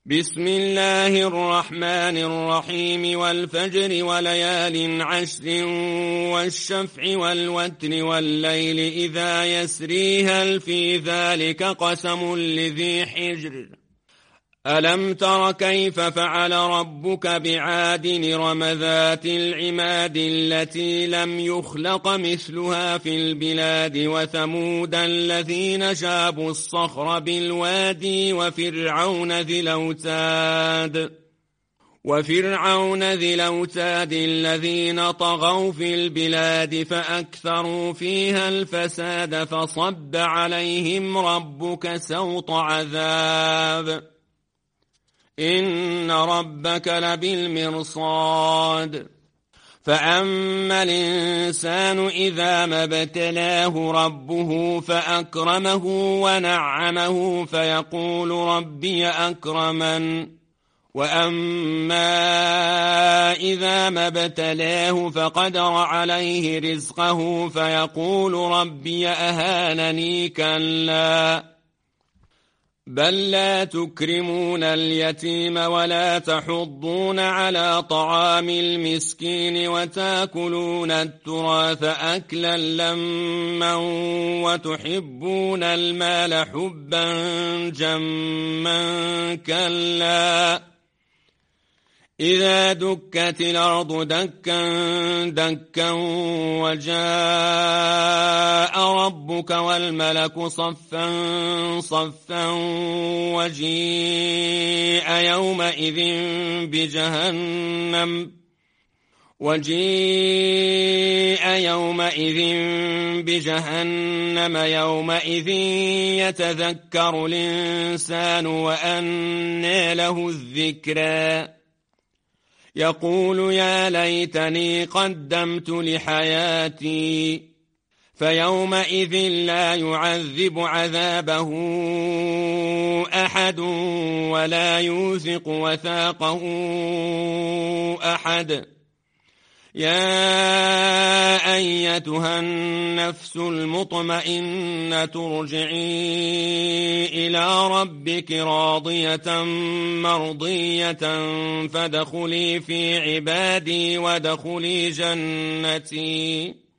بسم الله الرحمن الرحيم والفجر وليال عشر والشفع والوتر والليل إذا يسري هل في ذلك قسم لذي حجر ألم تر كيف فعل ربك بعاد إرم ذات العماد التي لم يخلق مثلها في البلاد وثمود الذين شابوا الصخر بالوادي وفرعون ذي الأوتاد الذين طغوا في البلاد فأكثروا فيها الفساد فصب عليهم ربك سوط عذاب إن ربك لبالمرصاد فأما الإنسان إذا ما ابتلاه ربه فأكرمه ونعمه فيقول ربي أكرمن وأما إذا ما ابتلاه فقدر عليه رزقه فيقول ربي أهانني كلا بل لا تكرمون اليتيم ولا تحضون على طعام المسكين وتاكلون التراث أكلا لما وتحبون المال حبا جما كلا إذا دكت الأرض دكا دكا وجاء ربك والملك صفا صفا وجيء يومئذ بجهنم يومئذ يتذكر الإنسان وأنى له الذكرى يقول يا ليتني قدمت لحياتي فيومئذ لا يعذب عذابه أحد ولا يوثق وثاقه أحد يا أيتها النفس المطمئنة ارجعي إلى ربك راضية مرضية فادخلي في عبادي وادخلي جنتي